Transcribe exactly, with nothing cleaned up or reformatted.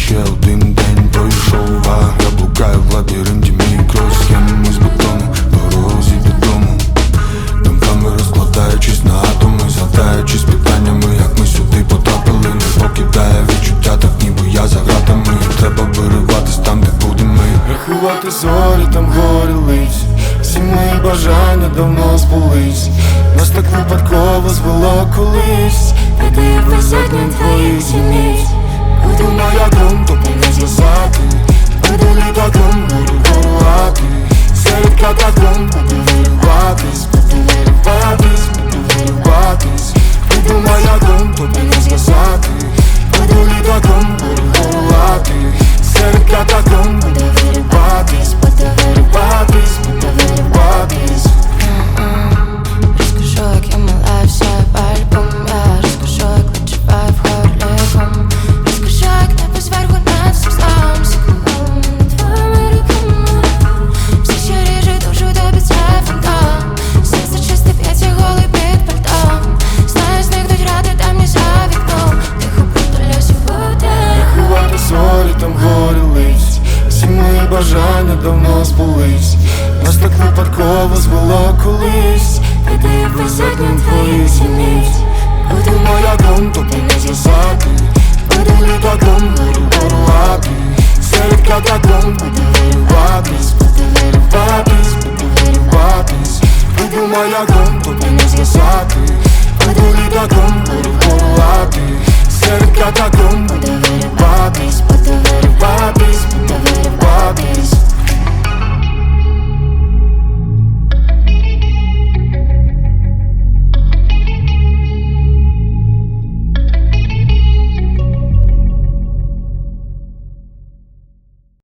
ще один день пройшов, а я блукаю в лабіринті мікросхем із бетону, дорозі додому, думками розкладаючись на атоми, згадаючись питаннями, як ми сюди потрапили. Не покидає відчуття, так ніби я за гратами. Треба вириватись там, де будемо ми. Рахувати зорі, там горі лись. Всі мої бажання давно збулись. Нас так випадково звело колись. Подивись заднім твоїх зіниць. Буду маяком, тобі не зв'язати. Буду літаком, буду горувати. Серед катакомб буду вириватись. Буду вириватись, буду вириватись. Буду маяком, тобі не зв'язати. Буду літаком, буду горувати. Серед катакомб буду вириватись. Буду вириватись, буду вириватись. Розкажу, як я мала вся в альбом. Я розкажу, як відчуваю в горлі ком. Розкажу, як небо зверху над цим столом. Сікнула мене твоїми руками. Все, що ріже душу, тобі це фантом. Серце чисте п'ється голий під пальтом. Знаю, зникнуть ради темні за вікном. Тихо притуляюсь у воді. Рахувати зорі, там горі лись. Всі мої бажання давно збулись. Нас так випадково звело колись. Подивись заднім твоїх зіниць. Буду маяком, тобі не зв'язати. Буду літаком, буду горувати. Серед катакомб буду вириватись. Буду вириватись, буду вириватись. Буду маяком, тобі не зв'язати. Буду літаком, буду горувати. Серед катакомб